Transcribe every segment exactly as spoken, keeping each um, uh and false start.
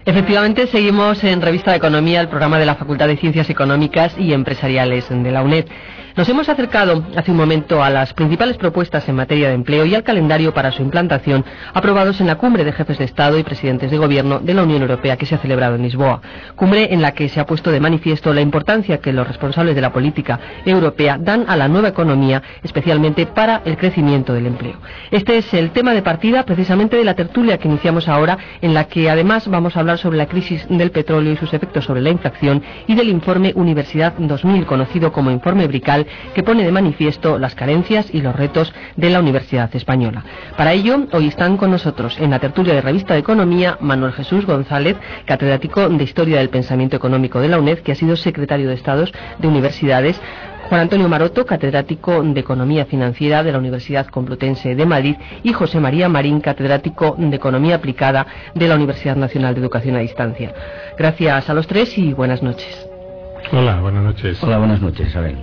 Efectivamente, seguimos en Revista de Economía, el programa de la Facultad de Ciencias Económicas y Empresariales de la UNED. Nos hemos acercado hace un momento a las principales propuestas en materia de empleo y al calendario para su implantación aprobados en la Cumbre de Jefes de Estado y Presidentes de Gobierno de la Unión Europea que se ha celebrado en Lisboa. Cumbre en la que se ha puesto de manifiesto la importancia que los responsables de la política europea dan a la nueva economía, especialmente para el crecimiento del empleo. Este es el tema de partida precisamente de la tertulia que iniciamos ahora, en la que además vamos a hablar sobre la crisis del petróleo y sus efectos sobre la inflación y del informe Universidad dos mil, conocido como informe Brical, que pone de manifiesto las carencias y los retos de la Universidad Española. Para ello, hoy están con nosotros en la tertulia de Revista de Economía Manuel Jesús González, catedrático de Historia del Pensamiento Económico de la UNED, que ha sido secretario de Estado de Universidades; Juan Antonio Maroto, catedrático de Economía Financiera de la Universidad Complutense de Madrid; y José María Marín, catedrático de Economía Aplicada de la Universidad Nacional de Educación a Distancia. Gracias a los tres y buenas noches. Hola, buenas noches. Hola, buenas noches, Isabel.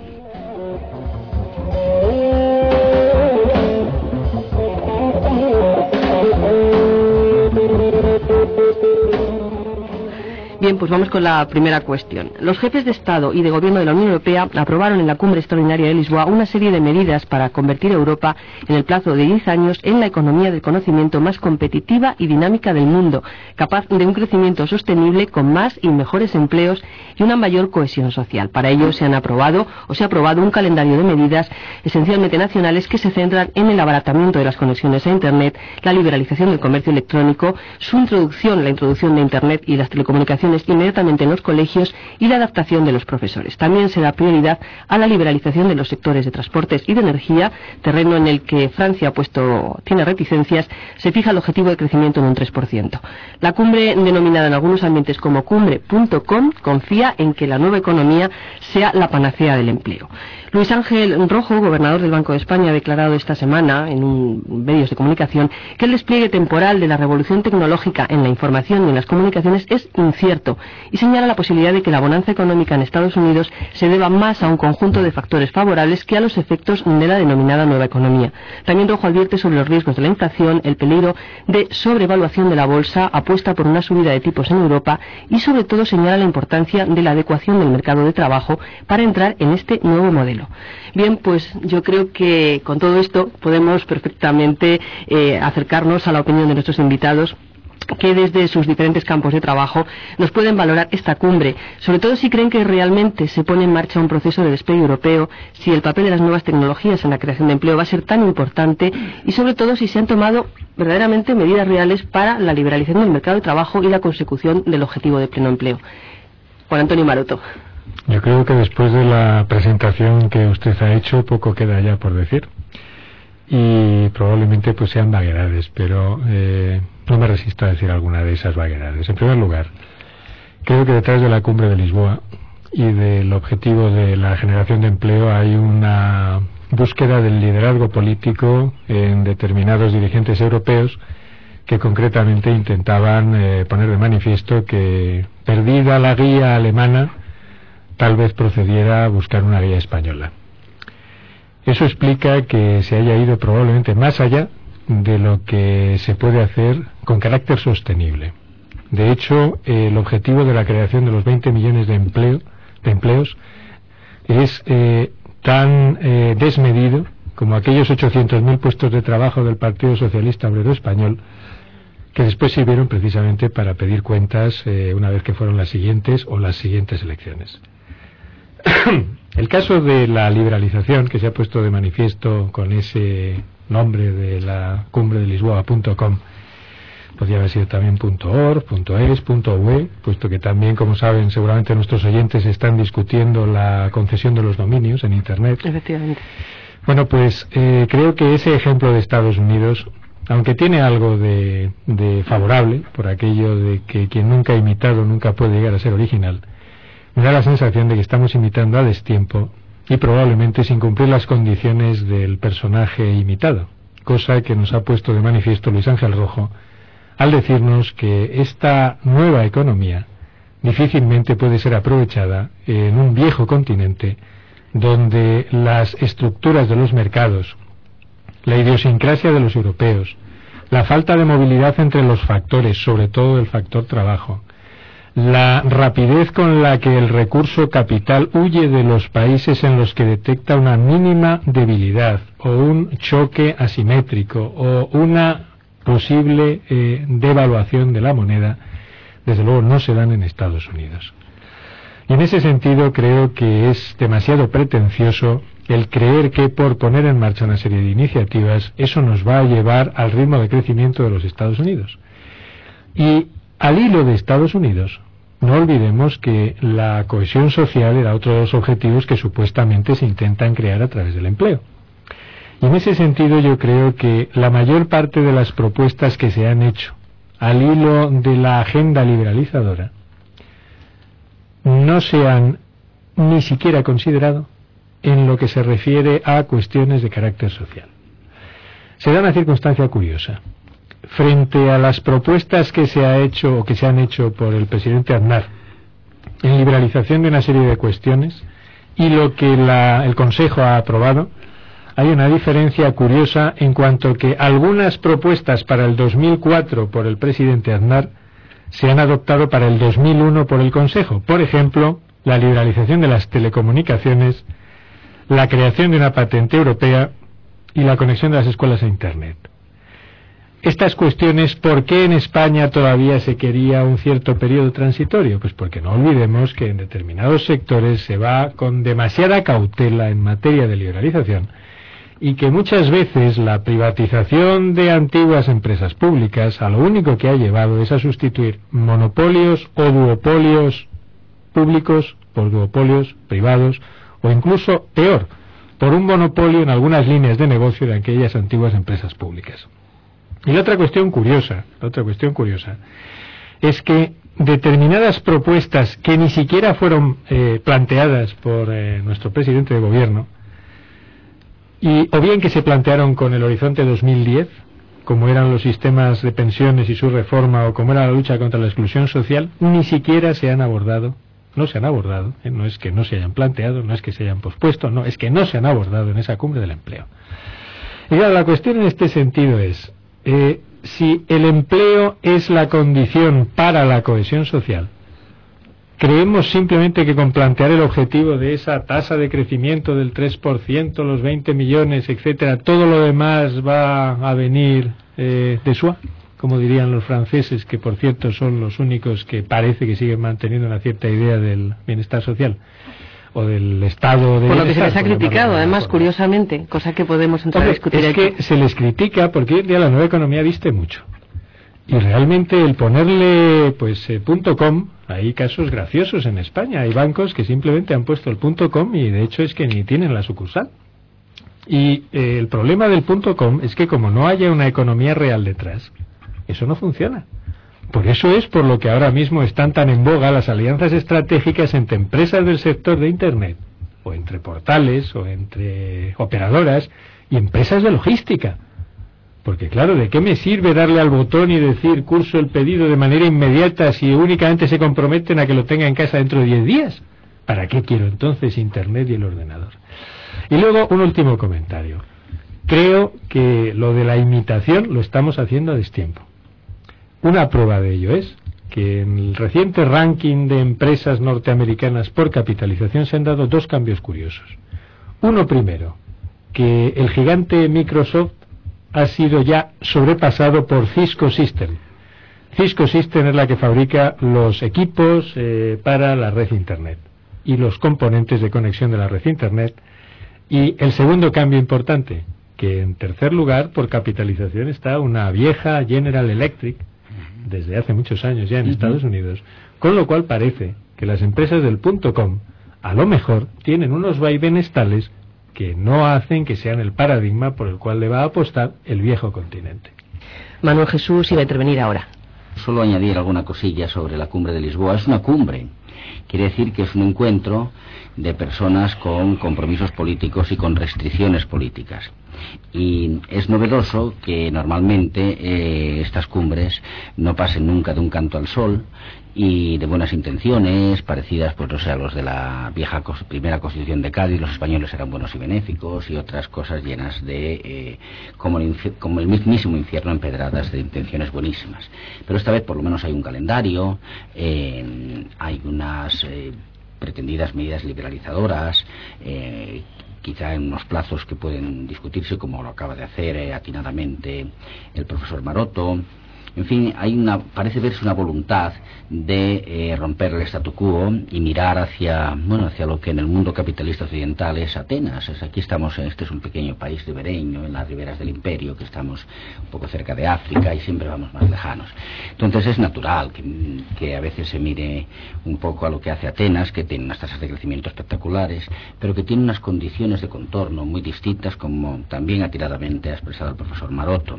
Bien, pues vamos con la primera cuestión. Los jefes de Estado y de Gobierno de la Unión Europea aprobaron en la Cumbre Extraordinaria de Lisboa una serie de medidas para convertir a Europa, en el plazo de diez años, en la economía del conocimiento más competitiva y dinámica del mundo, capaz de un crecimiento sostenible con más y mejores empleos y una mayor cohesión social. Para ello se han aprobado o se ha aprobado un calendario de medidas esencialmente nacionales que se centran en el abaratamiento de las conexiones a Internet, la liberalización del comercio electrónico, su introducción, la introducción de Internet y las telecomunicaciones inmediatamente en los colegios y la adaptación de los profesores. También se da prioridad a la liberalización de los sectores de transportes y de energía, terreno en el que Francia ha puesto, tiene reticencias. Se fija el objetivo de crecimiento en un tres por ciento. La cumbre, denominada en algunos ambientes como cumbre punto com, confía en que la nueva economía sea la panacea del empleo. Luis Ángel Rojo, gobernador del Banco de España, ha declarado esta semana en un, medios de comunicación que el despliegue temporal de la revolución tecnológica en la información y en las comunicaciones es incierto, y señala la posibilidad de que la bonanza económica en Estados Unidos se deba más a un conjunto de factores favorables que a los efectos de la denominada nueva economía. También Rojo advierte sobre los riesgos de la inflación, el peligro de sobrevaluación de la bolsa, apuesta por una subida de tipos en Europa y sobre todo señala la importancia de la adecuación del mercado de trabajo para entrar en este nuevo modelo. Bien, pues yo creo que con todo esto podemos perfectamente eh, acercarnos a la opinión de nuestros invitados, que desde sus diferentes campos de trabajo nos pueden valorar esta cumbre, sobre todo si creen que realmente se pone en marcha un proceso de despegue europeo, si el papel de las nuevas tecnologías en la creación de empleo va a ser tan importante y sobre todo si se han tomado verdaderamente medidas reales para la liberalización del mercado de trabajo y la consecución del objetivo de pleno empleo. Juan Antonio Maroto. Yo creo que después de la presentación que usted ha hecho, poco queda ya por decir. Y probablemente pues sean vaguedades, pero eh, no me resisto a decir alguna de esas vaguedades. En primer lugar, creo que detrás de la cumbre de Lisboa y del objetivo de la generación de empleo hay una búsqueda del liderazgo político en determinados dirigentes europeos que concretamente intentaban eh, poner de manifiesto que, perdida la guía alemana, tal vez procediera a buscar una guía española. Eso explica que se haya ido probablemente más allá de lo que se puede hacer con carácter sostenible. De hecho, el objetivo de la creación de los veinte millones de, empleo, de empleos es eh, tan eh, desmedido como aquellos ochocientos mil puestos de trabajo del Partido Socialista Obrero Español, que después sirvieron precisamente para pedir cuentas eh, una vez que fueron las siguientes o las siguientes elecciones. El caso de la liberalización que se ha puesto de manifiesto con ese nombre de la cumbre de Lisboa punto com, podría haber sido también .org, .es, .ue, puesto que también, como saben, seguramente nuestros oyentes están discutiendo la concesión de los dominios en Internet. Efectivamente. Bueno, pues eh, creo que ese ejemplo de Estados Unidos, aunque tiene algo de, de favorable, por aquello de que quien nunca ha imitado nunca puede llegar a ser original, me da la sensación de que estamos imitando a destiempo y probablemente sin cumplir las condiciones del personaje imitado, cosa que nos ha puesto de manifiesto Luis Ángel Rojo al decirnos que esta nueva economía difícilmente puede ser aprovechada en un viejo continente donde las estructuras de los mercados, la idiosincrasia de los europeos, la falta de movilidad entre los factores, sobre todo el factor trabajo, la rapidez con la que el recurso capital huye de los países en los que detecta una mínima debilidad o un choque asimétrico o una posible eh, devaluación de la moneda, desde luego no se dan en Estados Unidos. Y en ese sentido creo que es demasiado pretencioso el creer que por poner en marcha una serie de iniciativas eso nos va a llevar al ritmo de crecimiento de los Estados Unidos. Y al hilo de Estados Unidos, no olvidemos que la cohesión social era otro de los objetivos que supuestamente se intentan crear a través del empleo. Y en ese sentido yo creo que la mayor parte de las propuestas que se han hecho al hilo de la agenda liberalizadora no se han ni siquiera considerado en lo que se refiere a cuestiones de carácter social. Se da una circunstancia curiosa. Frente a las propuestas que se ha hecho o que se han hecho por el presidente Aznar en liberalización de una serie de cuestiones y lo que la, el Consejo ha aprobado, hay una diferencia curiosa en cuanto que algunas propuestas para el dos mil cuatro por el presidente Aznar se han adoptado para el dos mil uno por el Consejo. Por ejemplo, la liberalización de las telecomunicaciones, la creación de una patente europea y la conexión de las escuelas a Internet. Estas cuestiones, ¿por qué en España todavía se quería un cierto periodo transitorio? Pues porque no olvidemos que en determinados sectores se va con demasiada cautela en materia de liberalización y que muchas veces la privatización de antiguas empresas públicas a lo único que ha llevado es a sustituir monopolios o duopolios públicos por duopolios privados o incluso peor, por un monopolio en algunas líneas de negocio de aquellas antiguas empresas públicas. Y la otra cuestión curiosa, la otra cuestión curiosa, es que determinadas propuestas que ni siquiera fueron eh, planteadas por eh, nuestro presidente de gobierno, y o bien que se plantearon con el horizonte dos mil diez, como eran los sistemas de pensiones y su reforma, o como era la lucha contra la exclusión social, ni siquiera se han abordado, no se han abordado, eh, no es que no se hayan planteado, no es que se hayan pospuesto, no, es que no se han abordado en esa cumbre del empleo. Y claro, la cuestión en este sentido es, Eh, si el empleo es la condición para la cohesión social, creemos simplemente que con plantear el objetivo de esa tasa de crecimiento del tres por ciento, los veinte millones, etcétera, todo lo demás va a venir eh, de soi, como dirían los franceses, que por cierto son los únicos que parece que siguen manteniendo una cierta idea del bienestar social o del estado de por lo que se les ha criticado, criticado, además, curiosamente, cosa que podemos entrar Hombre, a discutir es aquí. que se les critica porque hoy en día la nueva economía viste mucho y realmente el ponerle pues eh, punto com, hay casos graciosos en España, hay bancos que simplemente han puesto el punto com y de hecho es que ni tienen la sucursal. Y eh, el problema del punto com es que como no haya una economía real detrás, eso no funciona. Por eso es por lo que ahora mismo están tan en boga las alianzas estratégicas entre empresas del sector de Internet, o entre portales, o entre operadoras, y empresas de logística. Porque claro, ¿de qué me sirve darle al botón y decir curso el pedido de manera inmediata si únicamente se comprometen a que lo tenga en casa dentro de diez días? ¿Para qué quiero entonces Internet y el ordenador? Y luego un último comentario. Creo que lo de la imitación lo estamos haciendo a destiempo. Una prueba de ello es que en el reciente ranking de empresas norteamericanas por capitalización se han dado dos cambios curiosos. Uno primero, que el gigante Microsoft ha sido ya sobrepasado por Cisco System. Cisco System es la que fabrica los equipos eh, para la red Internet y los componentes de conexión de la red Internet. Y el segundo cambio importante, que en tercer lugar por capitalización está una vieja General Electric, desde hace muchos años ya en uh-huh. Estados Unidos, con lo cual parece que las empresas del punto com a lo mejor tienen unos vaivenes tales que no hacen que sean el paradigma por el cual le va a apostar el viejo continente. Manuel Jesús iba a intervenir ahora. Solo añadir alguna cosilla sobre la cumbre de Lisboa. Es una cumbre Quiere decir que es un encuentro de personas con compromisos políticos y con restricciones políticas. Y es novedoso que normalmente eh, estas cumbres no pasen nunca de un canto al sol y de buenas intenciones, parecidas, pues no sé, a los de la vieja cos- primera Constitución de Cádiz, los españoles eran buenos y benéficos, y otras cosas llenas de, eh, como, el infi- como el mismísimo infierno, empedradas de intenciones buenísimas. Pero esta vez por lo menos hay un calendario, eh, hay unas eh, pretendidas medidas liberalizadoras, eh, quizá en unos plazos que pueden discutirse, como lo acaba de hacer eh, atinadamente el profesor Maroto. En fin, hay una, parece verse una voluntad de eh, romper el statu quo y mirar hacia, bueno, hacia lo que en el mundo capitalista occidental es Atenas. Es, aquí estamos, este es un pequeño país ribereño, en las riberas del imperio, que estamos un poco cerca de África y siempre vamos más lejanos. Entonces es natural que, que a veces se mire un poco a lo que hace Atenas, que tiene unas tasas de crecimiento espectaculares, pero que tiene unas condiciones de contorno muy distintas, como también atiradamente ha expresado el profesor Maroto.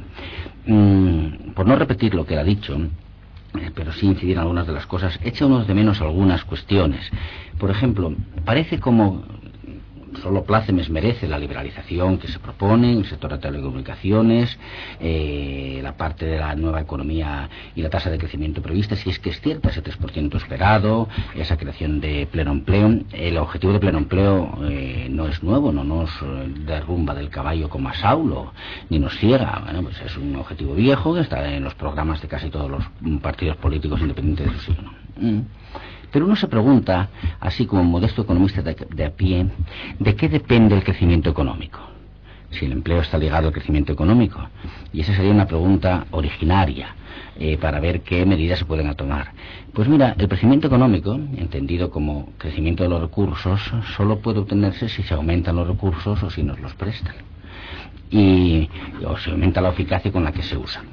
Mm, por no repetir lo que él ha dicho, eh, pero sí incidir en algunas de las cosas, echa uno de menos algunas cuestiones. Por ejemplo, parece como solo plácemes merece la liberalización que se propone en el sector de telecomunicaciones, eh, la parte de la nueva economía y la tasa de crecimiento prevista, si es que es cierta, ese tres por ciento esperado, esa creación de pleno empleo. El objetivo de pleno empleo eh, no es nuevo, no nos derrumba del caballo como a Saulo, ni nos ciega. Bueno, pues es un objetivo viejo que está en los programas de casi todos los partidos políticos independientes de su signo. Mm. Pero uno se pregunta, así como modesto economista de, de a pie, ¿de qué depende el crecimiento económico? Si el empleo está ligado al crecimiento económico. Y esa sería una pregunta originaria eh, para ver qué medidas se pueden tomar. Pues mira, el crecimiento económico, entendido como crecimiento de los recursos, solo puede obtenerse si se aumentan los recursos o si nos los prestan. Y o se aumenta la eficacia con la que se usan.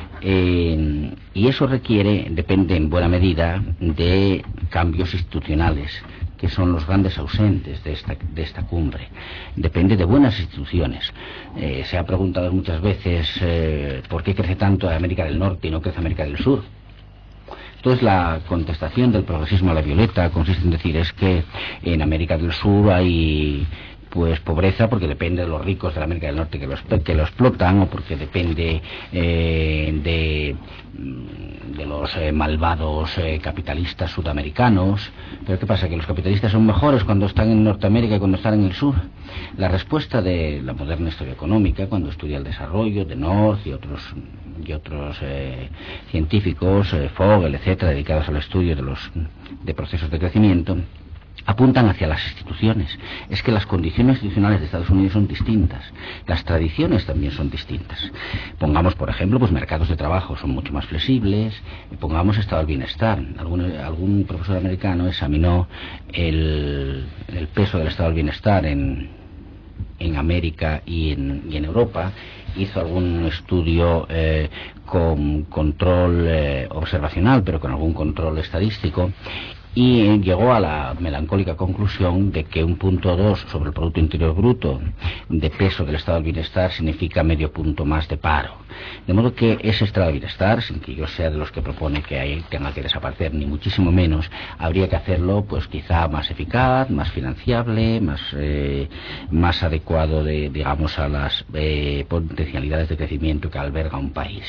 Eh, y eso requiere, depende en buena medida de cambios institucionales, que son los grandes ausentes de esta, de esta cumbre. Depende de buenas instituciones. Eh, se ha preguntado muchas veces eh, por qué crece tanto América del Norte y no crece América del Sur. Entonces la contestación del progresismo a la violeta consiste en decir es que en América del Sur hay pues pobreza porque depende de los ricos de la América del Norte que lo, que lo explotan, o porque depende eh, de, de los eh, malvados eh, capitalistas sudamericanos. Pero ¿qué pasa? ¿Que los capitalistas son mejores cuando están en Norteamérica y cuando están en el sur? La respuesta de la moderna historia económica, cuando estudia el desarrollo de North y otros y otros eh, científicos, eh, Fogel, etcétera, dedicados al estudio de los de procesos de crecimiento, apuntan hacia las instituciones. Es que las condiciones institucionales de Estados Unidos son distintas, las tradiciones también son distintas. Pongamos, por ejemplo, pues mercados de trabajo son mucho más flexibles, pongamos estado del bienestar. Algún, algún profesor americano examinó el, el peso del estado del bienestar en, en América y en, y en Europa, hizo algún estudio eh, con control eh, observacional, pero con algún control estadístico, y llegó a la melancólica conclusión de que un punto dos sobre el Producto Interior Bruto de peso del estado del bienestar significa medio punto más de paro. De modo que ese estado del bienestar, sin que yo sea de los que propone que ahí tenga que desaparecer, ni muchísimo menos, habría que hacerlo pues quizá más eficaz, más financiable, más eh, más adecuado de, digamos, a las eh, potencialidades de crecimiento que alberga un país.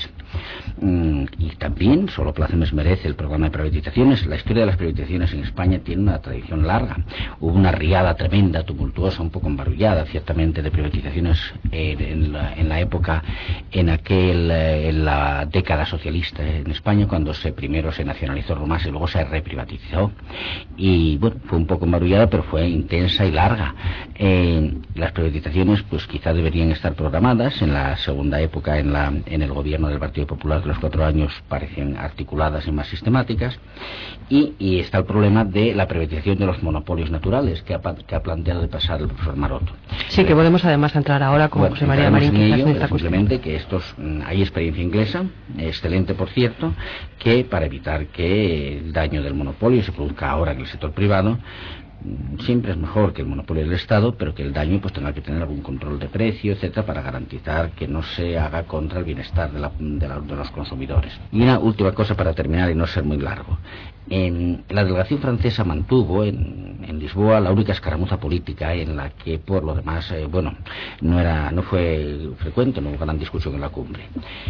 Mm, y también, solo plácemes merece el programa de privatizaciones. La historia de las privatizaciones en España tiene una tradición larga. Hubo una riada tremenda, tumultuosa, un poco embarullada, ciertamente, de privatizaciones eh, en, la, en la época, en aquel, eh, en la década socialista en España, cuando se primero se nacionalizó Rumasa y luego se reprivatizó. Y bueno, fue un poco embarullada, pero fue intensa y larga. Eh, las privatizaciones, pues quizá deberían estar programadas. En la segunda época, en, la, en el gobierno del Partido Popular de los cuatro años, parecen articuladas y más sistemáticas. Y, y está el problema de la privatización de los monopolios naturales que ha, que ha planteado de pasar el profesor Maroto. Sí, que podemos además entrar ahora con bueno, José María Marín, en quizás ello, en esta simplemente que estos, hay experiencia inglesa, excelente por cierto, que para evitar que el daño del monopolio se produzca ahora en el sector privado, siempre es mejor que el monopolio del Estado, pero que el daño pues tenga que tener algún control de precio, etcétera, para garantizar que no se haga contra el bienestar de, la, de, la, de los consumidores. Y una última cosa para terminar y no ser muy largo. En, la delegación francesa mantuvo en, en Lisboa la única escaramuza política en la que, por lo demás, eh, bueno, no era, no fue frecuente, no hubo gran discusión en la cumbre.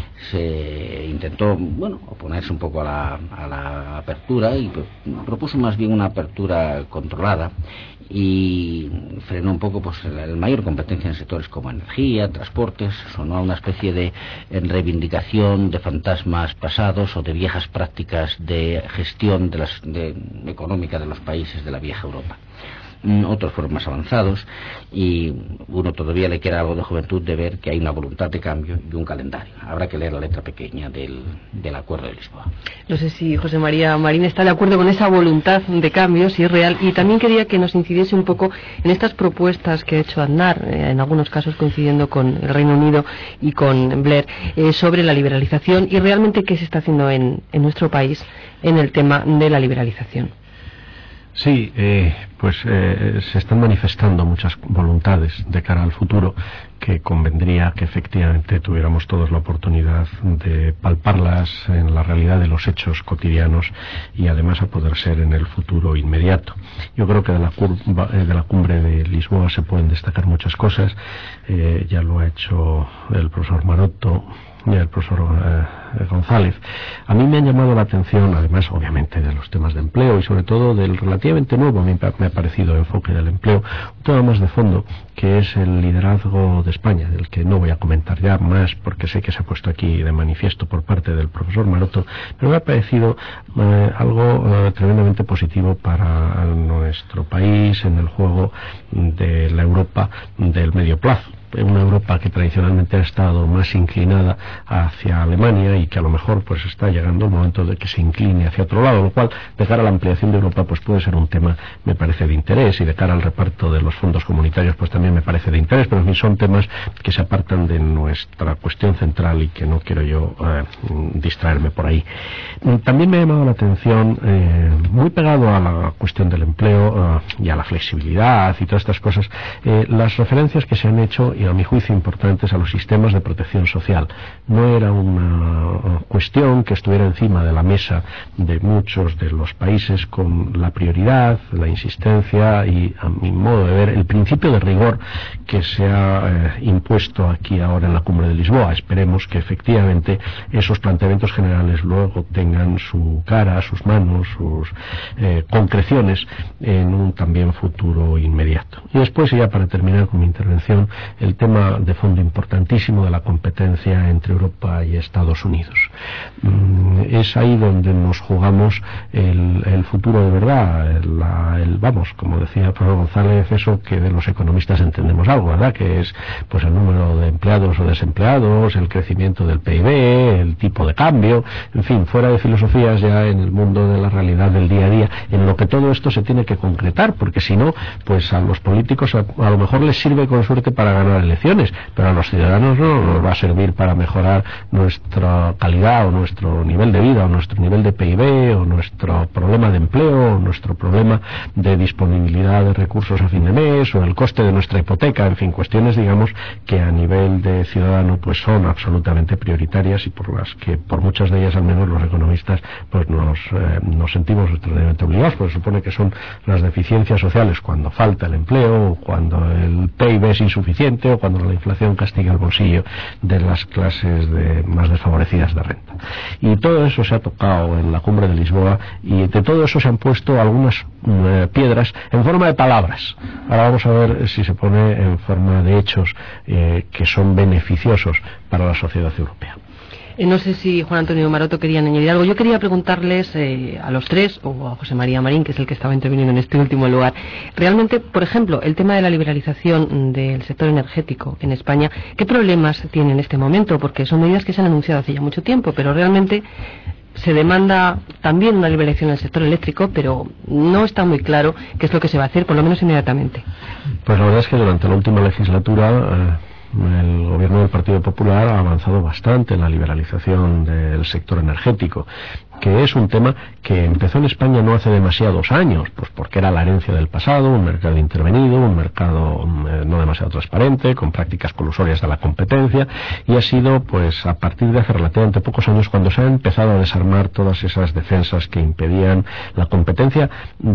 Se intentó, bueno, oponerse un poco a la, a la apertura y pues, propuso más bien una apertura controlada y frenó un poco pues la, la mayor competencia en sectores como energía, transportes. Sonó a una especie de reivindicación de fantasmas pasados o de viejas prácticas de gestión de las, de, económica de los países de la vieja Europa. Otros fueron más avanzados y uno todavía le queda algo de juventud de ver que hay una voluntad de cambio y un calendario. Habrá que leer la letra pequeña del, del Acuerdo de Lisboa. No sé si José María Marín está de acuerdo con esa voluntad de cambio, si es real, y también quería que nos incidiese un poco en estas propuestas que ha hecho Aznar, eh, en algunos casos coincidiendo con el Reino Unido y con Blair, eh, sobre la liberalización y realmente qué se está haciendo en, en nuestro país en el tema de la liberalización. Sí, eh, pues eh, se están manifestando muchas voluntades de cara al futuro que convendría que efectivamente tuviéramos todos la oportunidad de palparlas en la realidad de los hechos cotidianos y además a poder ser en el futuro inmediato. Yo creo que de la, curva, eh, de la cumbre de Lisboa se pueden destacar muchas cosas, eh, ya lo ha hecho el profesor Maroto y el profesor eh, González. A mí me han llamado la atención, además obviamente de los temas de empleo y sobre todo del relativamente nuevo, a mí me ha parecido, enfoque del empleo, un tema más de fondo que es el liderazgo de España, del que no voy a comentar ya más porque sé que se ha puesto aquí de manifiesto por parte del profesor Maroto, pero me ha parecido eh, algo eh, tremendamente positivo para nuestro país en el juego de la Europa del medio plazo. Una Europa que tradicionalmente ha estado más inclinada hacia Alemania y que a lo mejor pues está llegando el momento de que se incline hacia otro lado, lo cual de cara a la ampliación de Europa pues puede ser un tema, me parece, de interés, y de cara al reparto de los fondos comunitarios pues también me parece de interés, pero en fin son temas que se apartan de nuestra cuestión central y que no quiero yo eh, distraerme por ahí. También me ha llamado la atención, eh, muy pegado a la cuestión del empleo eh, y a la flexibilidad y todas estas cosas, eh, las referencias que se han hecho y a mi juicio importantes a los sistemas de protección social. No era una cuestión que estuviera encima de la mesa de muchos de los países con la prioridad, la insistencia y, a mi modo de ver, el principio de rigor que se ha eh, impuesto aquí ahora en la cumbre de Lisboa. Esperemos que efectivamente esos planteamientos generales luego tengan su cara, sus manos, sus eh, concreciones en un también futuro inmediato. Y después, ya para terminar con mi intervención, el tema de fondo importantísimo de la competencia entre Europa y Estados Unidos. Es ahí donde nos jugamos el, el futuro de verdad, el, la, el, vamos, como decía el profesor González, eso que de los economistas entendemos algo, ¿verdad? Que es pues el número de empleados o desempleados, el crecimiento del P I B, el tipo de cambio, en fin, fuera de filosofías, ya en el mundo de la realidad del día a día, en lo que todo esto se tiene que concretar, porque si no, pues a los políticos a, a lo mejor les sirve con suerte para ganar elecciones, pero a los ciudadanos no nos va a servir para mejorar nuestra calidad o nuestro nivel de vida o nuestro nivel de P I B o nuestro problema de empleo o nuestro problema de disponibilidad de recursos a fin de mes o el coste de nuestra hipoteca, en fin, cuestiones digamos que a nivel de ciudadano pues son absolutamente prioritarias y por las que por muchas de ellas al menos los economistas pues nos, eh, nos sentimos extraordinariamente obligados, porque supone que son las deficiencias sociales cuando falta el empleo o cuando el P I B es insuficiente o cuando la inflación castiga el bolsillo de las clases de, más desfavorecidas de renta. Y todo eso se ha tocado en la cumbre de Lisboa y de todo eso se han puesto algunas eh, piedras en forma de palabras. Ahora vamos a ver si se pone en forma de hechos eh, que son beneficiosos para la sociedad europea. Eh, no sé si Juan Antonio Maroto querían añadir algo. Yo quería preguntarles eh, a los tres, o a José María Marín, que es el que estaba interviniendo en este último lugar, realmente, por ejemplo, el tema de la liberalización del sector energético en España, ¿qué problemas tiene en este momento? Porque son medidas que se han anunciado hace ya mucho tiempo, pero realmente se demanda también una liberalización del sector eléctrico, pero no está muy claro qué es lo que se va a hacer, por lo menos inmediatamente. Pues la verdad es que durante la última legislatura Eh... el gobierno del Partido Popular ha avanzado bastante en la liberalización del sector energético que es un tema que empezó en España no hace demasiados años, pues porque era la herencia del pasado, un mercado intervenido, un mercado eh, no demasiado transparente, con prácticas colusorias de la competencia, y ha sido pues a partir de hace relativamente pocos años cuando se han empezado a desarmar todas esas defensas que impedían la competencia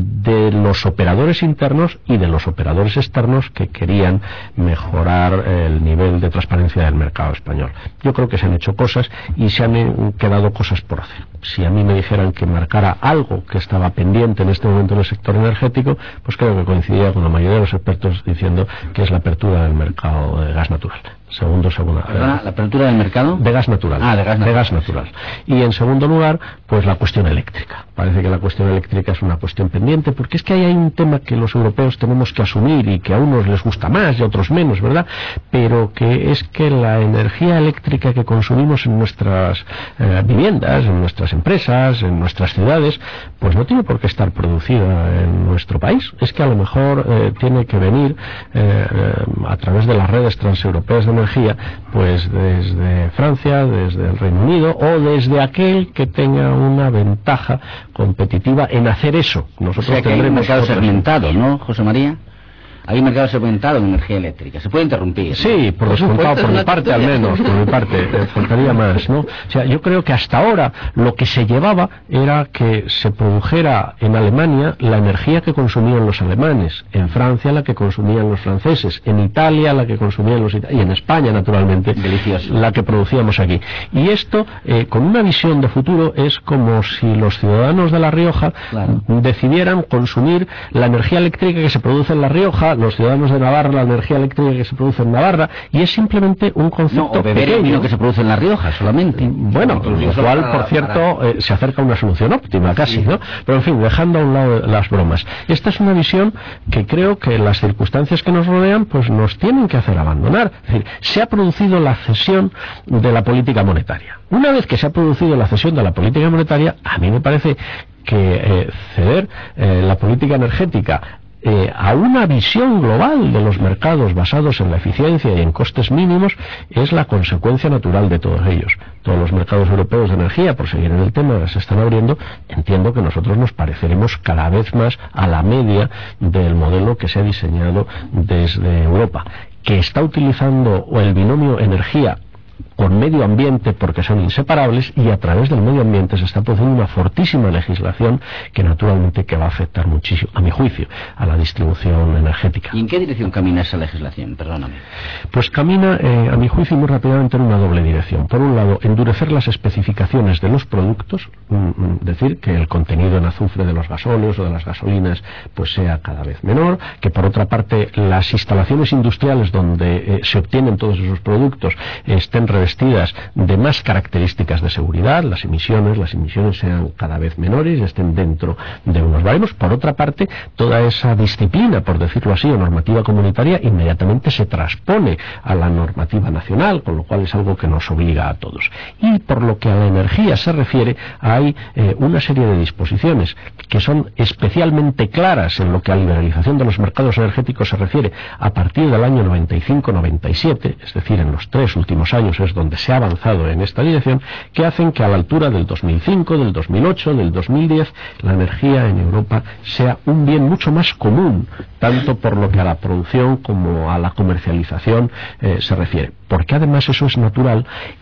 de los operadores internos y de los operadores externos que querían mejorar el nivel de transparencia del mercado español. Yo creo que se han hecho cosas y se han quedado cosas por hacer. Si a mí me dijeran que marcara algo que estaba pendiente en este momento en el sector energético, pues creo que coincidiría con la mayoría de los expertos diciendo que es la apertura del mercado de gas natural. Segundo, segunda. Perdona, ¿la apertura del mercado? De gas natural. Ah, de gas natural. De gas natural. Y en segundo lugar, pues la cuestión eléctrica. Parece que la cuestión eléctrica es una cuestión pendiente, porque es que ahí hay un tema que los europeos tenemos que asumir y que a unos les gusta más y a otros menos, ¿verdad? Pero que es que la energía eléctrica que consumimos en nuestras eh, viviendas, en nuestras empresas, en nuestras ciudades, pues no tiene por qué estar producida en nuestro país. Es que a lo mejor eh, tiene que venir eh, eh, a través de las redes transeuropeas de energía, pues desde Francia, desde el Reino Unido o desde aquel que tenga una ventaja competitiva en hacer eso. Nosotros o sea que hay un mercado otras... segmentado, ¿no, José María? Hay un mercado segmentado en energía eléctrica. ¿Se puede interrumpir? Sí, por descontado, por mi parte al menos, por mi parte, eh, faltaría más, ¿no? O sea, yo creo que hasta ahora lo que se llevaba era que se produjera en Alemania la energía que consumían los alemanes, en Francia la que consumían los franceses, en Italia la que consumían los italianos, y en España, naturalmente, delicioso, la que producíamos aquí. Y esto, eh, con una visión de futuro, es como si los ciudadanos de La Rioja claro. decidieran consumir la energía eléctrica que se produce en La Rioja, los ciudadanos de Navarra la energía eléctrica que se produce en Navarra, y es simplemente un concepto no, o beber el vino que se produce en La Rioja solamente. Bueno, lo cual, por cierto, eh, se acerca a una solución óptima casi, ¿no? Pero en fin, dejando a un lado las bromas, esta es una visión que creo que las circunstancias que nos rodean pues nos tienen que hacer abandonar. Es decir, se ha producido la cesión de la política monetaria. Una vez que se ha producido la cesión de la política monetaria, a mí me parece que eh, ceder eh, la política energética Eh, a una visión global de los mercados basados en la eficiencia y en costes mínimos es la consecuencia natural de todos ellos. Todos los mercados europeos de energía, por seguir en el tema, se están abriendo. Entiendo que nosotros nos pareceremos cada vez más a la media del modelo que se ha diseñado desde Europa, que está utilizando el binomio energía con medio ambiente porque son inseparables, y a través del medio ambiente se está produciendo una fortísima legislación que naturalmente que va a afectar muchísimo, a mi juicio, a la distribución energética. ¿Y en qué dirección camina esa legislación? Perdóname. Pues camina, eh, a mi juicio, muy rápidamente en una doble dirección. Por un lado, endurecer las especificaciones de los productos, mm, decir que el contenido en azufre de los gasóleos o de las gasolinas pues sea cada vez menor, que por otra parte las instalaciones industriales donde eh, se obtienen todos esos productos eh, estén revestidas de más características de seguridad, las emisiones, las emisiones sean cada vez menores y estén dentro de unos baremos. Por otra parte, toda esa disciplina, por decirlo así, o normativa comunitaria, inmediatamente se transpone a la normativa nacional, con lo cual es algo que nos obliga a todos. Y por lo que a la energía se refiere, hay eh, una serie de disposiciones que son especialmente claras en lo que a liberalización de los mercados energéticos se refiere a partir del año noventa y cinco noventa y siete, es decir, en los tres últimos años es donde se ha avanzado en esta dirección, que hacen que a la altura del dos mil cinco, del dos mil ocho, del dos mil diez, la energía en Europa sea un bien mucho más común, tanto por lo que a la producción como a la comercialización eh, se refiere. Porque además eso es natural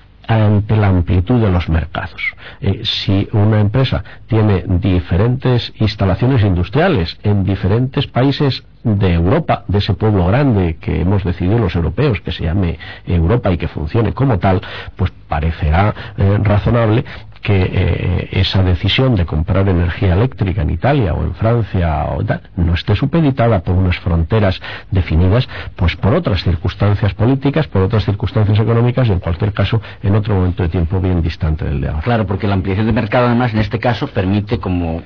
ante la amplitud de los mercados. Eh, si una empresa tiene diferentes instalaciones industriales en diferentes países de Europa, de ese pueblo grande que hemos decidido los europeos que se llame Europa y que funcione como tal, pues parecerá eh, razonable que eh, esa decisión de comprar energía eléctrica en Italia o en Francia o tal, no esté supeditada por unas fronteras definidas pues por otras circunstancias políticas, por otras circunstancias económicas y en cualquier caso en otro momento de tiempo bien distante del de ahora. Claro, porque la ampliación de mercado además en este caso permite como,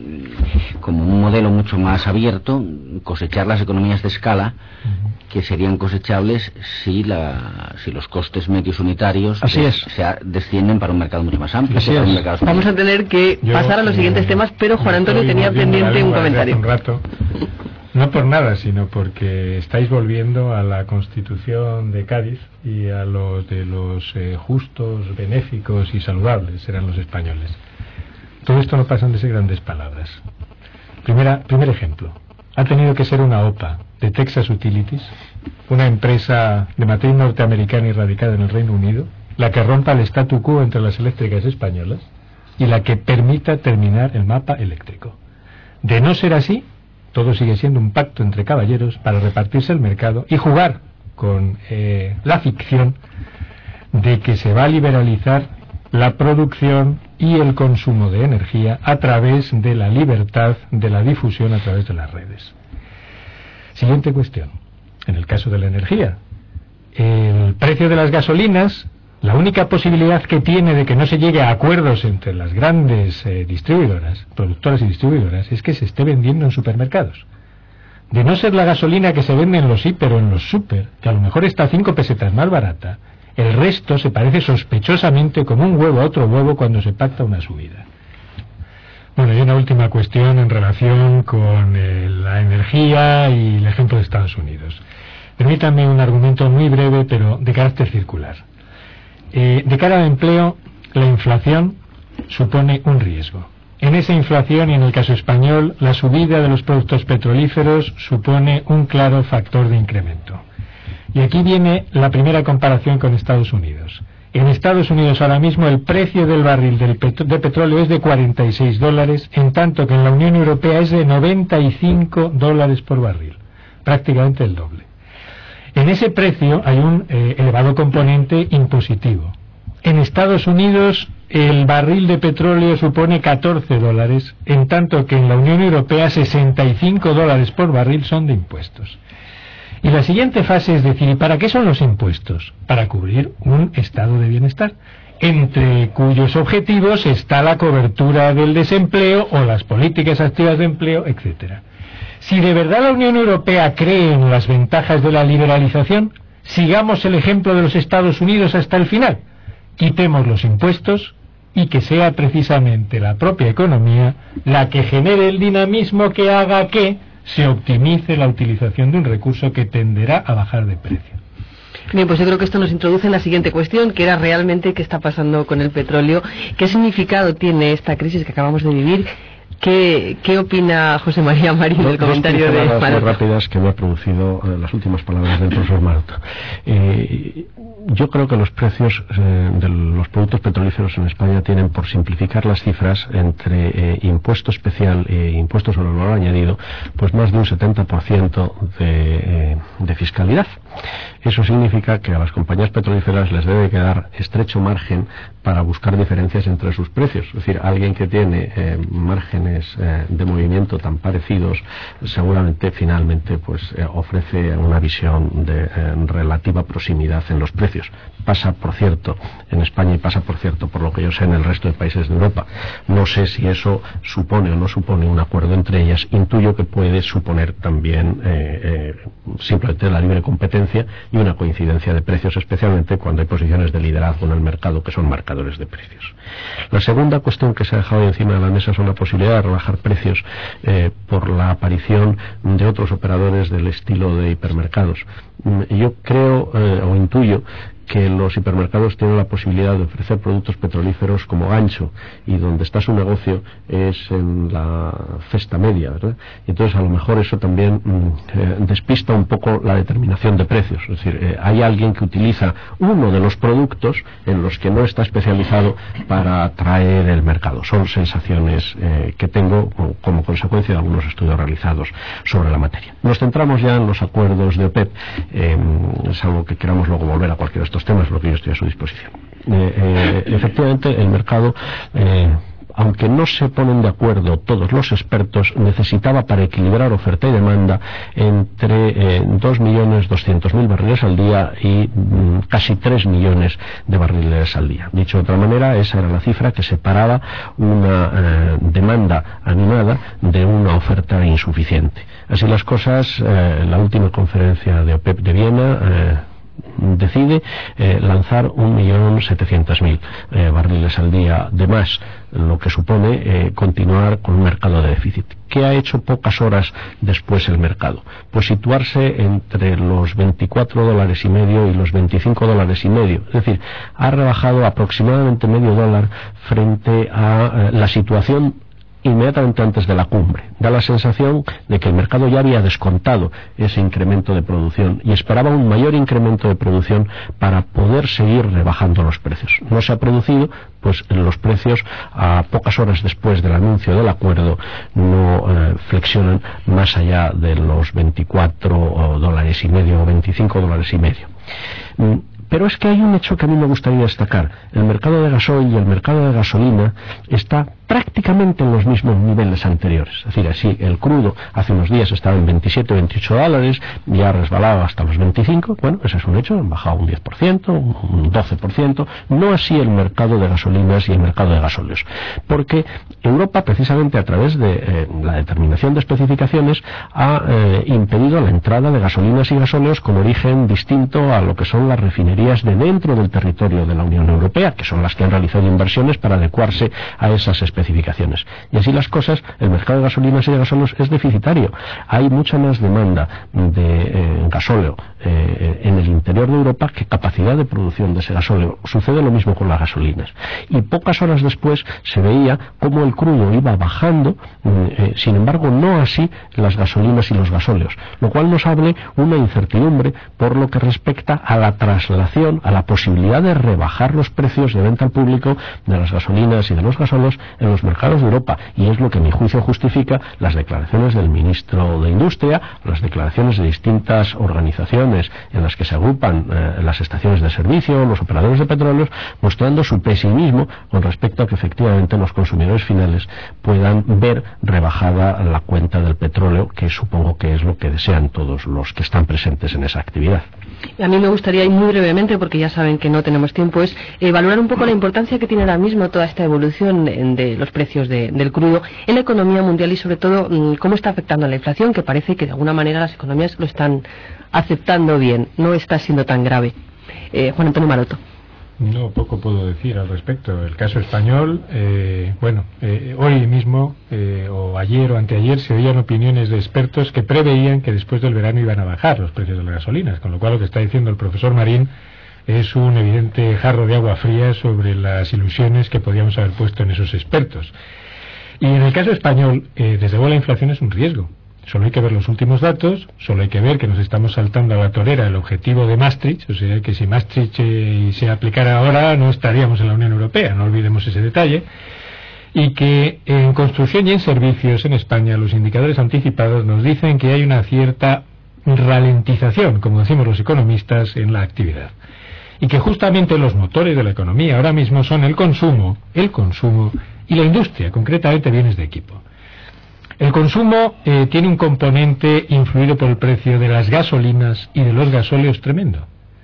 como un modelo mucho más abierto cosechar las economías de escala uh-huh. que serían cosechables si la si los costes medios unitarios Así des, es. se descienden para un mercado mucho más amplio. Así es. Vamos a tener que Yo, pasar a los siguientes eh, temas, pero Juan Antonio tenía pendiente un comentario. Un rato. No por nada, sino porque estáis volviendo a la Constitución de Cádiz y a los de los eh, justos, benéficos y saludables, eran los españoles. todo esto no pasan de ser grandes palabras. Primera, primer ejemplo. Ha tenido que ser una O P A de Texas Utilities, una empresa de matriz norteamericana y radicada en el Reino Unido, la que rompa el statu quo entre las eléctricas españolas y la que permita terminar el mapa eléctrico. De no ser así, todo sigue siendo un pacto entre caballeros para repartirse el mercado y jugar con eh, la ficción de que se va a liberalizar la producción y el consumo de energía a través de la libertad de la difusión a través de las redes. Siguiente cuestión. En el caso de la energía, el precio de las gasolinas, la única posibilidad que tiene de que no se llegue a acuerdos entre las grandes eh, distribuidoras, productoras y distribuidoras, es que se esté vendiendo en supermercados. De no ser la gasolina que se vende en los hiper o en los super, que a lo mejor está cinco pesetas más barata, el resto se parece sospechosamente como un huevo a otro huevo cuando se pacta una subida. Bueno, y una última cuestión en relación con eh, la energía y el ejemplo de Estados Unidos. Permítanme un argumento muy breve, pero de carácter circular. Eh, de cara al empleo, la inflación supone un riesgo. En esa inflación, y en el caso español, la subida de los productos petrolíferos supone un claro factor de incremento. Y aquí viene la primera comparación con Estados Unidos. En Estados Unidos ahora mismo el precio del barril del petro- de petróleo es de cuarenta y seis dólares, en tanto que en la Unión Europea es de noventa y cinco dólares por barril, prácticamente el doble. En ese precio hay un eh, elevado componente impositivo. En Estados Unidos el barril de petróleo supone catorce dólares, en tanto que en la Unión Europea sesenta y cinco dólares por barril son de impuestos. Y la siguiente fase es decir, ¿para qué son los impuestos? Para cubrir un estado de bienestar, entre cuyos objetivos está la cobertura del desempleo o las políticas activas de empleo, etcétera. Si de verdad la Unión Europea cree en las ventajas de la liberalización, sigamos el ejemplo de los Estados Unidos hasta el final. Quitemos los impuestos y que sea precisamente la propia economía la que genere el dinamismo que haga que se optimice la utilización de un recurso que tenderá a bajar de precio. Bien, pues yo creo que esto nos introduce en la siguiente cuestión, que era realmente qué está pasando con el petróleo, qué significado tiene esta crisis que acabamos de vivir. ¿Qué, qué opina José María Marín del comentario de Maroto? Maroto? Muy rápidas que me ha producido eh, las últimas palabras del profesor Maroto. Eh, yo creo que los precios eh, de los productos petrolíferos en España tienen, por simplificar las cifras, entre eh, impuesto especial e impuesto sobre el valor añadido, pues más de un setenta por ciento de, eh, de fiscalidad. Eso significa que a las compañías petrolíferas les debe quedar estrecho margen para buscar diferencias entre sus precios. Es decir, alguien que tiene eh, márgenes eh, de movimiento tan parecidos, seguramente finalmente pues eh, ofrece una visión de eh, relativa proximidad en los precios. Pasa, por cierto, en España y pasa, por cierto, por lo que yo sé, en el resto de países de Europa. No sé si eso supone o no supone un acuerdo entre ellas. Intuyo que puede suponer también eh, eh, simplemente la libre competencia y una coincidencia de precios, especialmente cuando hay posiciones de liderazgo en el mercado que son marcadores de precios. La segunda cuestión que se ha dejado encima de la mesa son la posibilidad de rebajar precios eh, por la aparición de otros operadores del estilo de hipermercados. Yo creo eh, o intuyo que los hipermercados tienen la posibilidad de ofrecer productos petrolíferos como gancho, y donde está su negocio es en la cesta media, ¿verdad? Y entonces a lo mejor eso también mm, eh, despista un poco la determinación de precios. Es decir, eh, hay alguien que utiliza uno de los productos en los que no está especializado para atraer el mercado. Son sensaciones eh, que tengo como, como consecuencia de algunos estudios realizados sobre la materia. Nos centramos ya en los acuerdos de OPEP, eh, salvo que queramos luego volver a cualquiera de estos temas, lo que yo estoy a su disposición. Eh, eh, efectivamente, el mercado, eh, aunque no se ponen de acuerdo todos los expertos, necesitaba para equilibrar oferta y demanda entre eh, dos millones doscientos mil barriles al día y mm, casi tres millones de barriles al día. Dicho de otra manera, esa era la cifra que separaba una eh, demanda animada de una oferta insuficiente. Así las cosas, eh, la última conferencia de OPEP de Viena eh, decide eh, lanzar un millón setecientos mil eh, barriles al día de más, lo que supone eh, continuar con un mercado de déficit. ¿Qué ha hecho pocas horas después el mercado? Pues situarse entre los veinticuatro dólares y medio y los veinticinco dólares y medio. Es decir, ha rebajado aproximadamente medio dólar frente a eh, la situación inmediatamente antes de la cumbre. Da la sensación de que el mercado ya había descontado ese incremento de producción y esperaba un mayor incremento de producción para poder seguir rebajando los precios. No se ha producido, pues los precios a pocas horas después del anuncio del acuerdo no eh, flexionan más allá de los veinticuatro dólares y medio o veinticinco dólares y medio. Mm. Pero es que hay un hecho que a mí me gustaría destacar. El mercado de gasoil y el mercado de gasolina está prácticamente en los mismos niveles anteriores. Es decir, así el crudo hace unos días estaba en veintisiete o veintiocho dólares, ya ha resbalado hasta los veinticinco. Bueno, ese es un hecho, han bajado un diez por ciento, un doce por ciento. No así el mercado de gasolinas y el mercado de gasóleos. Porque Europa, precisamente a través de eh, la determinación de especificaciones, ha eh, impedido la entrada de gasolinas y gasóleos con origen distinto a lo que son las refinerías de dentro del territorio de la Unión Europea, que son las que han realizado inversiones para adecuarse a esas especificaciones. especificaciones. Y así las cosas, el mercado de gasolinas y de gasóleos es deficitario. Hay mucha más demanda de eh, gasóleo eh, en el interior de Europa que capacidad de producción de ese gasóleo. Sucede lo mismo con las gasolinas. Y pocas horas después se veía cómo el crudo iba bajando, eh, sin embargo no así las gasolinas y los gasóleos, lo cual nos abre una incertidumbre por lo que respecta a la traslación, a la posibilidad de rebajar los precios de venta al público de las gasolinas y de los gasóleos en los mercados de Europa, y es lo que a mi juicio justifica las declaraciones del ministro de Industria, las declaraciones de distintas organizaciones en las que se agrupan eh, las estaciones de servicio, los operadores de petróleos, mostrando su pesimismo con respecto a que efectivamente los consumidores finales puedan ver rebajada la cuenta del petróleo, que supongo que es lo que desean todos los que están presentes en esa actividad. A mí me gustaría, y muy brevemente, porque ya saben que no tenemos tiempo, es eh, valorar un poco la importancia que tiene ahora mismo toda esta evolución de los precios de, del crudo en la economía mundial y sobre todo mmm, cómo está afectando a la inflación, que parece que de alguna manera las economías lo están aceptando bien, no está siendo tan grave. Eh, Juan Antonio Maroto. No, poco puedo decir al respecto. El caso español, eh, bueno, eh, hoy mismo, eh, o ayer o anteayer, se oían opiniones de expertos que preveían que después del verano iban a bajar los precios de las gasolinas, con lo cual lo que está diciendo el profesor Marín es un evidente jarro de agua fría sobre las ilusiones que podíamos haber puesto en esos expertos. Y en el caso español, eh, desde luego la inflación es un riesgo. Solo hay que ver los últimos datos, solo hay que ver que nos estamos saltando a la torera el objetivo de Maastricht, o sea que si Maastricht eh, se aplicara ahora no estaríamos en la Unión Europea, no olvidemos ese detalle, y que en construcción y en servicios en España los indicadores anticipados nos dicen que hay una cierta ralentización, como decimos los economistas, en la actividad. Y que justamente los motores de la economía ahora mismo son el consumo, el consumo y la industria, concretamente bienes de equipo. El consumo eh, tiene un componente influido por el precio de las gasolinas y de los gasóleos tremendo.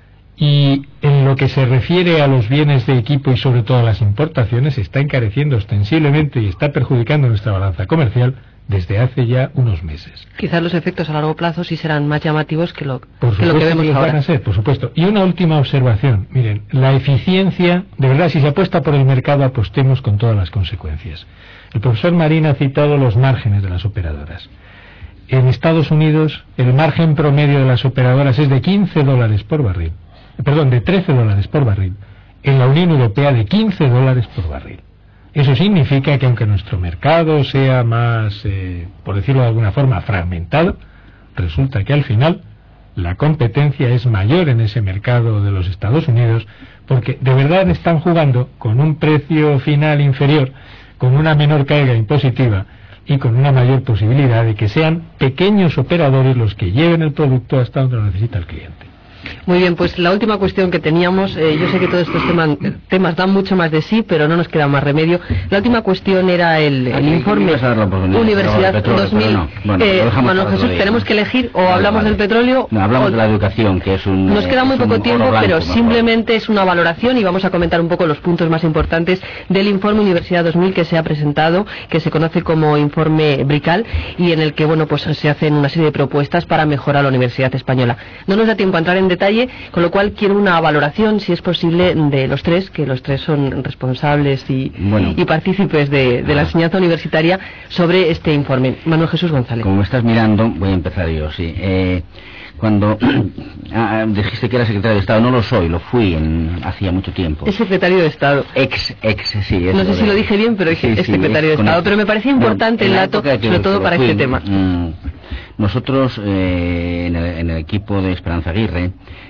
Y en lo que se refiere a los bienes de equipo y sobre todo a las importaciones, está encareciendo ostensiblemente y está perjudicando nuestra balanza comercial desde hace ya unos meses. Quizás los efectos a largo plazo sí serán más llamativos que lo, por que, lo que vemos que ahora. Van a ser, por supuesto. Y una última observación. Miren, la eficiencia, de verdad, si se apuesta por el mercado, apostemos con todas las consecuencias. El profesor Marín ha citado los márgenes de las operadoras. En Estados Unidos, el margen promedio de las operadoras es de quince dólares por barril. Perdón, de trece dólares por barril. En la Unión Europea, de quince dólares por barril. Eso significa que aunque nuestro mercado sea más, eh, por decirlo de alguna forma, fragmentado, resulta que al final la competencia es mayor en ese mercado de los Estados Unidos, porque de verdad están jugando con un precio final inferior, con una menor carga impositiva y con una mayor posibilidad de que sean pequeños operadores los que lleven el producto hasta donde lo necesita el cliente. Muy bien, pues la última cuestión que teníamos, eh, yo sé que todos estos temas, temas dan mucho más de sí, pero no nos queda más remedio. La última cuestión era el, el informe Universidad dos mil. No. Bueno, eh, Manuel Jesús, ¿tenemos que elegir o vale, hablamos vale. del petróleo? No, hablamos o... de la educación, que es un... Nos queda muy poco tiempo, blanco, pero mejor. simplemente es una valoración y vamos a comentar un poco los puntos más importantes del informe Universidad dos mil que se ha presentado, que se conoce como informe Brical, y en el que, bueno, pues se hacen una serie de propuestas para mejorar la Universidad Española. No nos da tiempo a entrar en detalle, con lo cual quiero una valoración, si es posible, de los tres, que los tres son responsables y, bueno, y partícipes de, de la enseñanza universitaria, sobre este informe. Manuel Jesús González. Como me estás mirando, voy a empezar yo, sí. Eh, Cuando ah, dijiste que era secretario de Estado, no lo soy, lo fui en, hacía mucho tiempo. Es secretario de Estado. Ex, ex, sí. No sé si lo dije bien, pero sí, es sí, secretario de Estado. Pero me parecía importante bueno, el dato, sobre todo para fui, este tema. Mmm, nosotros, eh, en, el, en el equipo de Esperanza Aguirre,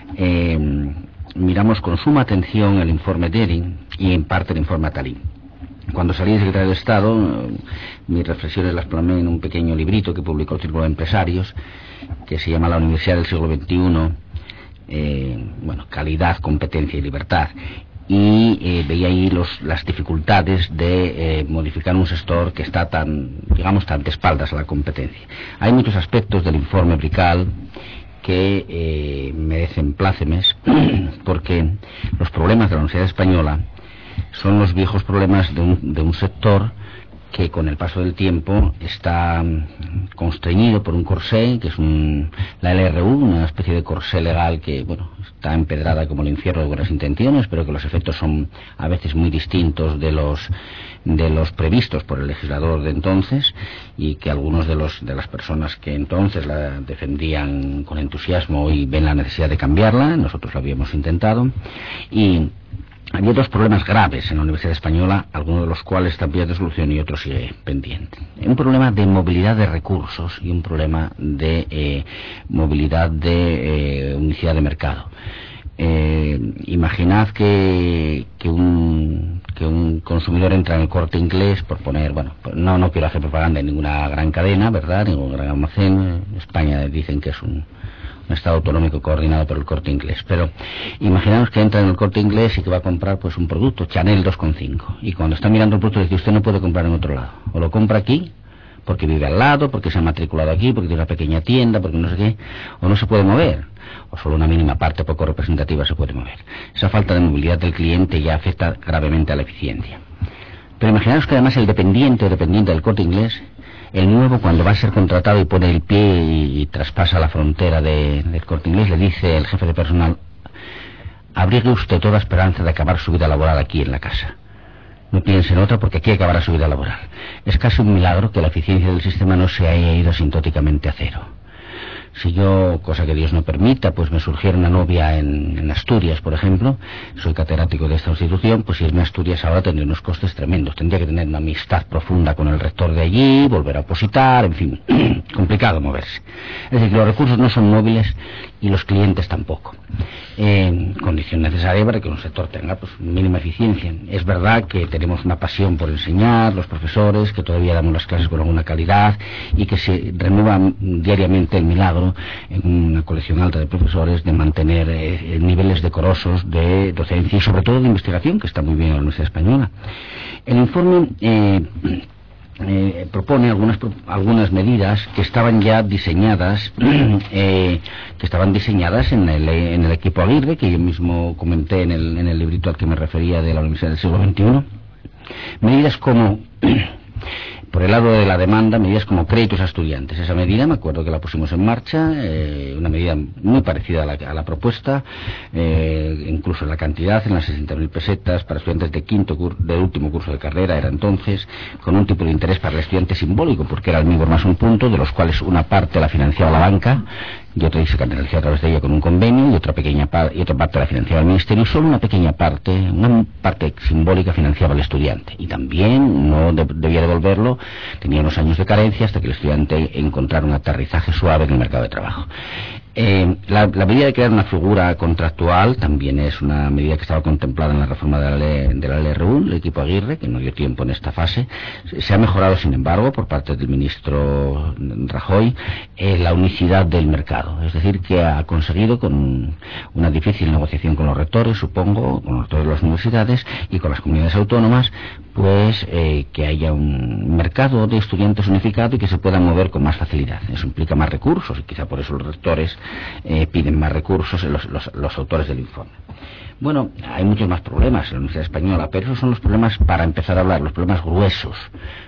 eh, miramos con suma atención el informe Dering y en parte el informe Attali. Cuando salí de secretario de Estado, mis reflexiones las plasmé en un pequeño librito que publicó el Círculo de Empresarios, que se llama La Universidad del Siglo veintiuno, eh, bueno, calidad, competencia y libertad. Y eh, veía ahí los, las dificultades de eh, modificar un sector que está tan, digamos, tan de espaldas a la competencia. Hay muchos aspectos del informe Brical que eh, merecen plácemes, porque los problemas de la Universidad Española son los viejos problemas de un, de un sector que con el paso del tiempo está constreñido por un corsé, que es un, la L R U, una especie de corsé legal que, bueno, está empedrada como el infierno de buenas intenciones, pero que los efectos son a veces muy distintos de los de los previstos por el legislador de entonces, y que algunos de los de las personas que entonces la defendían con entusiasmo hoy ven la necesidad de cambiarla. Nosotros lo habíamos intentado, y había dos problemas graves en la Universidad Española, algunos de los cuales están en de solución y otros sigue pendiente. Un problema de movilidad de recursos y un problema de eh, movilidad de eh, unicidad de mercado. Eh, imaginad que, que, un, que un consumidor entra en el Corte Inglés, por poner, bueno, no, no quiero hacer propaganda de ninguna gran cadena, ¿verdad?, ningún gran almacén. En España dicen que es un... un Estado autonómico coordinado por el Corte Inglés, pero imaginamos que entra en el Corte Inglés y que va a comprar pues un producto, Chanel dos coma cinco, y cuando está mirando el producto dice: usted no puede comprar en otro lado, o lo compra aquí porque vive al lado, porque se ha matriculado aquí, porque tiene una pequeña tienda, porque no sé qué, o no se puede mover, o solo una mínima parte poco representativa se puede mover. Esa falta de movilidad del cliente ya afecta gravemente a la eficiencia. Pero imaginaos que además el dependiente o dependiente del Corte Inglés, el nuevo, cuando va a ser contratado y pone el pie y, y traspasa la frontera de, del Corte Inglés, le dice el jefe de personal: abrigue usted toda esperanza de acabar su vida laboral aquí en la casa. No piense en otra, porque aquí acabará su vida laboral. Es casi un milagro que la eficiencia del sistema no se haya ido asintóticamente a cero. Si yo, cosa que Dios no permita, pues me surgiera una novia en, en Asturias, por ejemplo, soy catedrático de esta institución, pues irme a Asturias ahora tendría unos costes tremendos. Tendría que tener una amistad profunda con el rector de allí, volver a opositar, en fin, complicado moverse. Es decir, que los recursos no son móviles y los clientes tampoco. Eh, condición necesaria para que un sector tenga pues mínima eficiencia. Es verdad que tenemos una pasión por enseñar, los profesores, que todavía damos las clases con alguna calidad y que se renueva diariamente el milagro en una colección alta de profesores de mantener eh, niveles decorosos de docencia y sobre todo de investigación, que está muy bien en la Universidad Española. El informe eh, Eh, propone algunas algunas medidas que estaban ya diseñadas eh, que estaban diseñadas en el, en el equipo Aguirre, que yo mismo comenté en el, en el librito al que me refería de la Universidad del Siglo veintiuno. Medidas como, por el lado de la demanda, medidas como créditos a estudiantes. Esa medida, me acuerdo que la pusimos en marcha, eh, una medida muy parecida a la, a la propuesta, eh, incluso la cantidad, en las sesenta mil pesetas para estudiantes de quinto cur del último curso de carrera, era entonces, con un tipo de interés para el estudiante simbólico, porque era el MIBOR más un punto, de los cuales una parte la financiaba la banca, y otra se canalizaba a través de ella con un convenio, y otra pequeña y otra parte la financiaba el Ministerio, y solo una pequeña parte, una parte simbólica financiaba el estudiante, y también no de debía devolverlo, tenía unos años de carencia hasta que el estudiante encontrara un aterrizaje suave en el mercado de trabajo. Eh, la, la medida de crear una figura contractual también es una medida que estaba contemplada en la reforma de la, ley, de la L R U, el equipo Aguirre, que no dio tiempo en esta fase. Se ha mejorado, sin embargo, por parte del ministro Rajoy, eh, la unicidad del mercado. Es decir, que ha conseguido, con una difícil negociación con los rectores, supongo, con los rectores de las universidades y con las comunidades autónomas, pues eh, que haya un mercado de estudiantes unificado y que se pueda mover con más facilidad. Eso implica más recursos y quizá por eso los rectores eh, piden más recursos, los, los, los autores del informe. Bueno, hay muchos más problemas en la Universidad Española, pero esos son los problemas, para empezar a hablar, los problemas gruesos.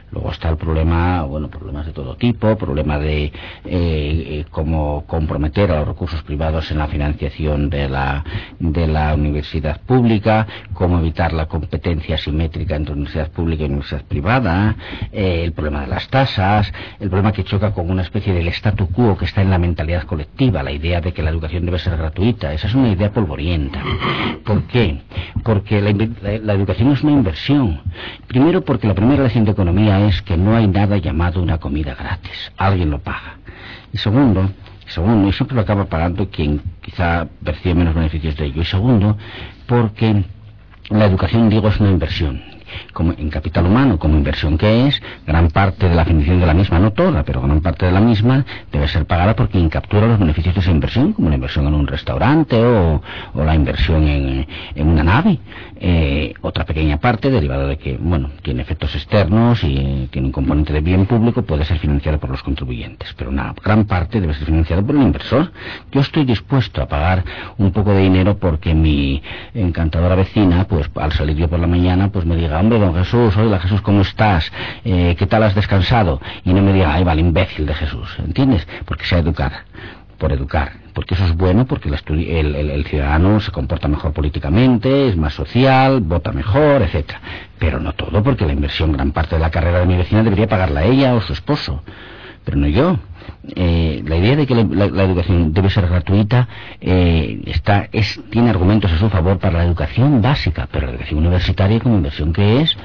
Luego está el problema, bueno, problemas de todo tipo, problema de eh, cómo comprometer a los recursos privados en la financiación de la, de la universidad pública, cómo evitar la competencia asimétrica entre universidad pública y universidad privada, eh, el problema de las tasas, el problema que choca con una especie del statu quo que está en la mentalidad colectiva, la idea de que la educación debe ser gratuita. Esa es una idea polvorienta. ¿Por qué? Porque la, la, la educación es una inversión. Primero, porque la primera lección de economía es que no hay nada llamado una comida gratis. Alguien lo paga. Y segundo, segundo, y siempre lo acaba pagando quien quizá percibe menos beneficios de ello. Y segundo, porque la educación, digo, es una inversión. Como en capital humano, como inversión que es, gran parte de la financiación de la misma, no toda, pero gran parte de la misma debe ser pagada por quien captura los beneficios de esa inversión, como la inversión en un restaurante o, o la inversión en, en una nave. Eh, otra pequeña parte, derivada de que, bueno, tiene efectos externos y eh, tiene un componente de bien público, puede ser financiado por los contribuyentes, pero una gran parte debe ser financiada por el inversor. Yo estoy dispuesto a pagar un poco de dinero porque mi encantadora vecina, pues al salir yo por la mañana, pues me diga: hombre, don Jesús, hola Jesús, ¿cómo estás? Eh, ¿Qué tal has descansado? Y no me diga: ay, va el imbécil de Jesús, ¿entiendes? Porque sea educada, por educar, porque eso es bueno, porque el, el, el, el ciudadano se comporta mejor políticamente, es más social, vota mejor, etcétera. Pero no todo, porque la inversión, gran parte de la carrera de mi vecina debería pagarla ella o su esposo, pero no yo. Eh, la idea de que la, la, la educación debe ser gratuita eh, está, es, tiene argumentos a su favor para la educación básica, pero la educación universitaria, como inversión que es,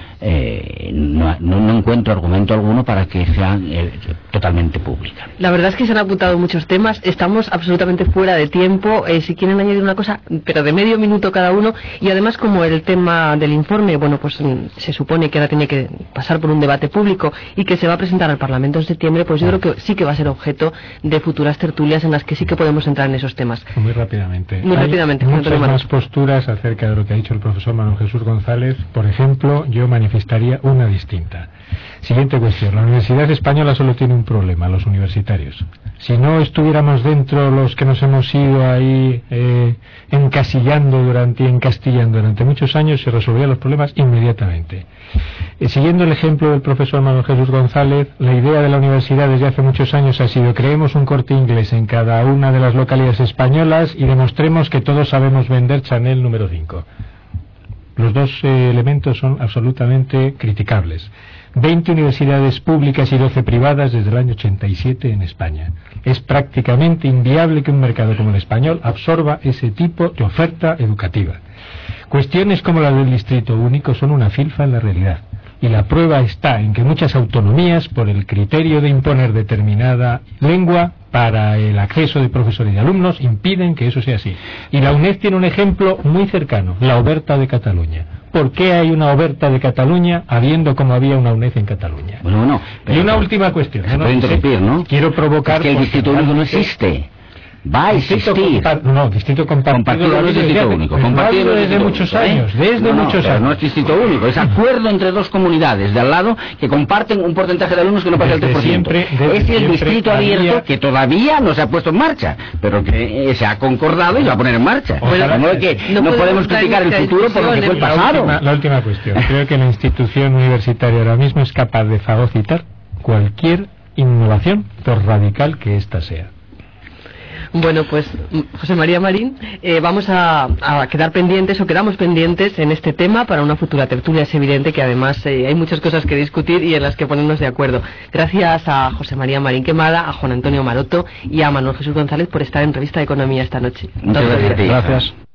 eh, no, no, no encuentro argumento alguno para que sea eh, totalmente pública. La verdad es que se han apuntado muchos temas, estamos absolutamente fuera de tiempo. Eh, si quieren añadir una cosa, pero de medio minuto cada uno, y además, como el tema del informe, bueno, pues se supone que ahora tiene que pasar por un debate público y que se va a presentar al Parlamento en septiembre, pues yo creo que sí que va a ser objeto de futuras tertulias en las que sí que podemos entrar en esos temas. Muy rápidamente. Muy Hay rápidamente. muchas más posturas acerca de lo que ha dicho el profesor Manuel Jesús González. Por ejemplo, yo manifestaría una distinta. Siguiente cuestión. La Universidad Española solo tiene un problema: los universitarios. Si no estuviéramos dentro los que nos hemos ido ahí eh, encasillando durante y encastillando durante muchos años, se resolverían los problemas inmediatamente. Eh, siguiendo el ejemplo del profesor Manuel Jesús González, la idea de la universidad desde hace muchos años ha sido: creemos un Corte Inglés en cada una de las localidades españolas y demostremos que todos sabemos vender Chanel número cinco. Los dos eh, elementos son absolutamente criticables. veinte universidades públicas y doce privadas desde el año ochenta y siete en España. Es prácticamente inviable que un mercado como el español absorba ese tipo de oferta educativa. Cuestiones como la del distrito único son una filfa en la realidad. Y la prueba está en que muchas autonomías, por el criterio de imponer determinada lengua para el acceso de profesores y alumnos, impiden que eso sea así. Y la UNED tiene un ejemplo muy cercano: la Oberta de Cataluña. ¿Por qué hay una Oberta de Cataluña habiendo como había una UNED en Cataluña? Bueno, bueno. Y una última cuestión. Se puede interrumpir, ¿no? Quiero provocar... Es que el distrito único no existe. Va a existir. Compar- no, distrito compartido, compartido no es distrito único. Compartido desde es muchos único, años, ¿eh? desde no, no, muchos pero años. no es distrito único, es acuerdo entre dos comunidades de al lado que comparten un porcentaje de alumnos que no pasa el tres por ciento. Siempre, es el distrito abierto había... que todavía no se ha puesto en marcha, pero que eh, se ha concordado y se va a poner en marcha. Ojalá, no, es que no, no podemos podemos criticar el futuro por lo que fue el La pasado. última, la última cuestión. Creo que la institución universitaria ahora mismo es capaz de fagocitar cualquier innovación, por radical que ésta sea. Bueno, pues José María Marín, eh, vamos a, a quedar pendientes o quedamos pendientes en este tema para una futura tertulia. Es evidente que además eh, hay muchas cosas que discutir y en las que ponernos de acuerdo. Gracias a José María Marín Quemada, a Juan Antonio Maroto y a Manuel Jesús González por estar en Revista de Economía esta noche. Muchas gracias. Gracias.